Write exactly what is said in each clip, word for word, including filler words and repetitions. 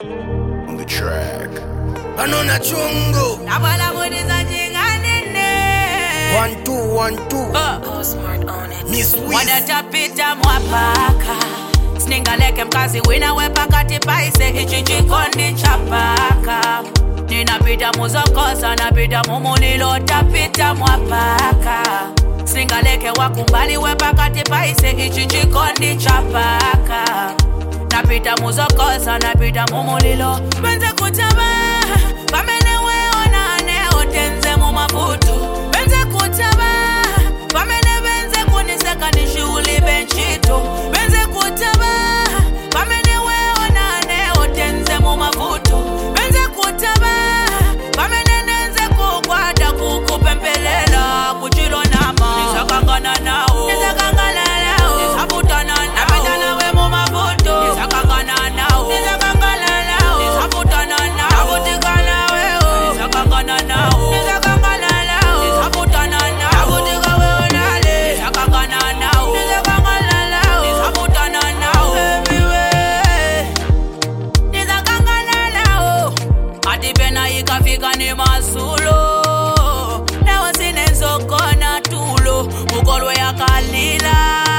On the track. Anona chungu. Nabala bodiza jinganene. One two one two. Uh. Smart on it. Miss Wiz. Wadatapita mwapaka. Sningaleke mkazi wina wepakati paise ichi chikondi chapaka. Ninapita muzokosa napita mumulilo tapita mwapaka. Sningaleke wakumbali wepakati paise ichi chikondi chapaka. Napita muzokosa napita mumulilo benze kutaba pamene weona aneo tenze mumavuto benze kutaba pamene benze kuniseka nishuli benchito benze kutaba pamene weona aneo tenze mumavuto benze kutaba pamene nenze kukwata kukupempelela kuchilo nama nisakangana nao nisakangana nao nisabutana nao napita we mumavuto nisakangana nao nisakangana nao nisabutana nao nabutikana wewe nisakangana nao nisakangana nao nisabutana nao nabutika wewe nale nisakangana nao nisakangana nao nisabutana nao everywhere nisakangana nao adibena ikafika ni masulo nawo sinenzokona tulo mukolwe yakalila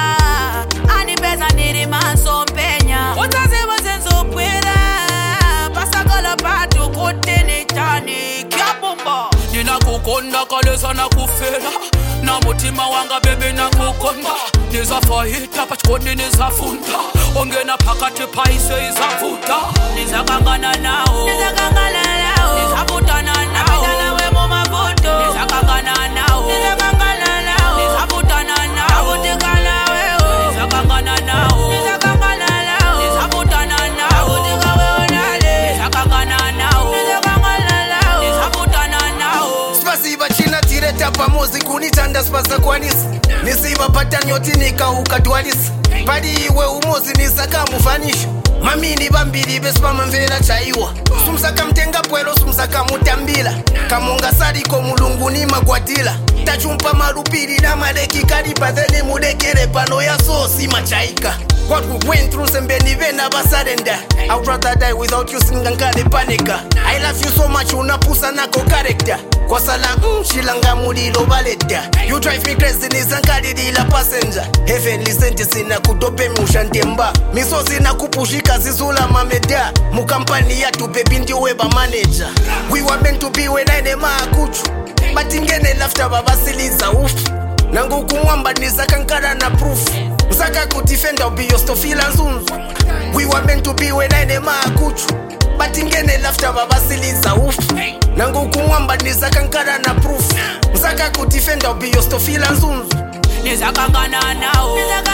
anipeza niri masompenya utazibo zenzokwira pasakala patu kutini chani kyabumba ninakukonda kalesa nakufela na mutima wanga bebe nakukonda nizafahita pachikondi nizafunda ongena pakati paise izavuta nizakangana nao nizakangana nao nizabutana nao napita we mumavuto nizakangana nao nizakangana nao nizabutana nao nabutikana wewe nizakangana nao nizakangana nao nizabutana nao nabutika wewe nale nizakangana nao nizakangana nao nizabutana nao Spasiba china tireta pamozi kunitanda spasa kwanisi nisiba pata nyoti nikauka dwalisi padi iwe umozi nisaka mufanisho mamini bambili besipama mvera chaiwa sumsaka mtenga pwelo sumsaka mutambila kamonga saliko mulungu ni magwatila tachumpa marupili na madeki kalipa theni mudekere pano ya sosi machaika What we went through sembeni vena basarenda I'd rather die without you singankale panika I love you so much unapusa nako character kwa sala mm, shilanga mulilo baleta You drive me crazy nizankalilila passenger Heavenly sentence na kudope mushantemba Misozi na kupushika zizula mameda Mukampani yatu baby ndiwe ba manager We were meant to be when I nema akuchu But ingene lafta babasiliza ufu Nangu kumwamba nizakankara na proof Msaka kutifenda ubiyostofila nzunzu We were meant to be when I nema akuchu But ingene lafta babasiliza ufu Nangu kumwamba nizakankara na proof Msaka kutifenda ubiyostofila nzunzu nizakangana nao